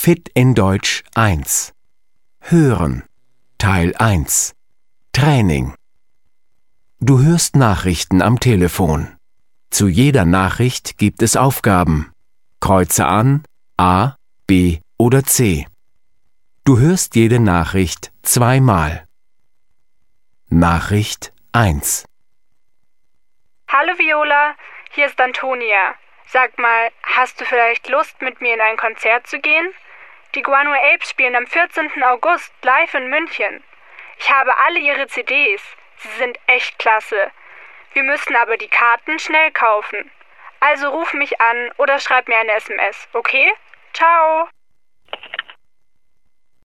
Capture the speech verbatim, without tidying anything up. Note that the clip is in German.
Fit in Deutsch eins. Hören. Teil eins. Training. Du hörst Nachrichten am Telefon. Zu jeder Nachricht gibt es Aufgaben. Kreuze an A, B oder C. Du hörst jede Nachricht zweimal. Nachricht eins. Hallo Viola, hier ist Antonia. Sag mal, hast du vielleicht Lust, mit mir in ein Konzert zu gehen? Die Guano Apes spielen am vierzehnten August live in München. Ich habe alle ihre C Ds. Sie sind echt klasse. Wir müssen aber die Karten schnell kaufen. Also ruf mich an oder schreib mir eine S M S, okay? Ciao!